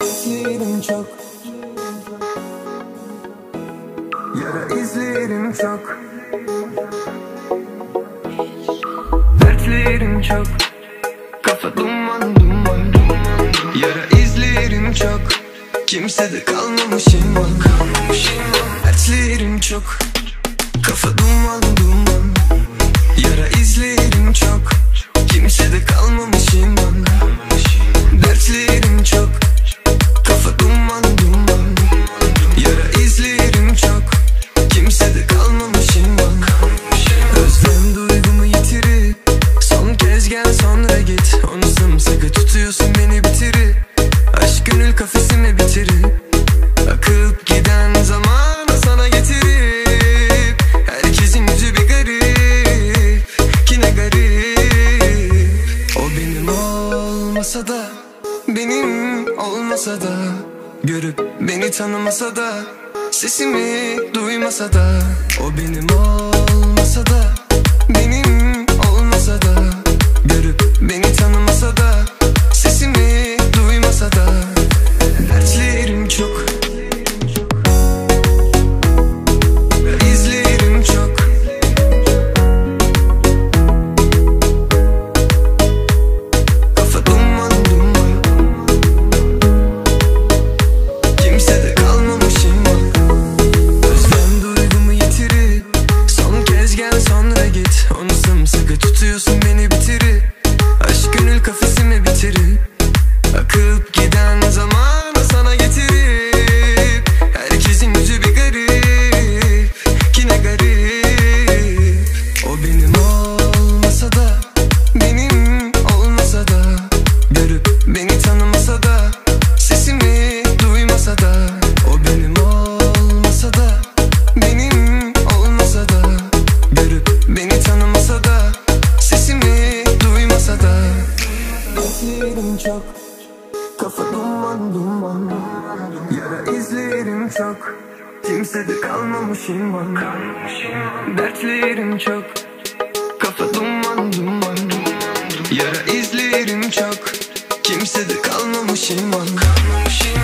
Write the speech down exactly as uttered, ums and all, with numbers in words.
Dertlerim çok, yara izlerim çok. Dertlerim çok, kafa duman duman. Yara izlerim çok, kimsede kalmamışım var. Dertlerim çok, kafa duman duman. Yara izlerim çok, kimsede kalmamışım var. Dertlerim çok, kafa duman duman. Yara izlerim çok, kimsede kalmamışım var. Özlem duygumu yitirir, son kez gel sonra git. Onu sımsıkı tutuyorsun beni bitirir. Aşk gönül kafesime bitirir. Akıp giden zamanı sana getirip. Herkesin yüzü bir garip, ki ne garip. O benim olmasa da, benim olmasa da, görüp beni tanımasa da, sesimi duymasa da. O benim olmasa da, benim olmasa da, görüp beni tanımasa da, sesimi duymasa da. Dertlerim çok, izlerim çok. Kafa duman duman, kimsede kalmamışım var. Özlem duygumu yitirir, son kez gel sonra git. Onu sımsıkı tutuyorsun beni bitirir. Aşk gönül kafesime bitirir. Akıp giden zamanı sana getirip. Herkesin yüzü bir garip, ki ne garip. O benim olmasa da, benim olmasa da, görüp beni tanımasa da, sesimi duymasa da. O benim olmasa da, benim olmasa da, görüp beni tanımasa da, sesimi duymasa da. Dertlerim çok, kafa duman duman. Yara izlerim çok, kimsede kalmamışım var. Dertlerim çok, kafa duman duman. Yara izlerim çok, kimsede kalmamışım var.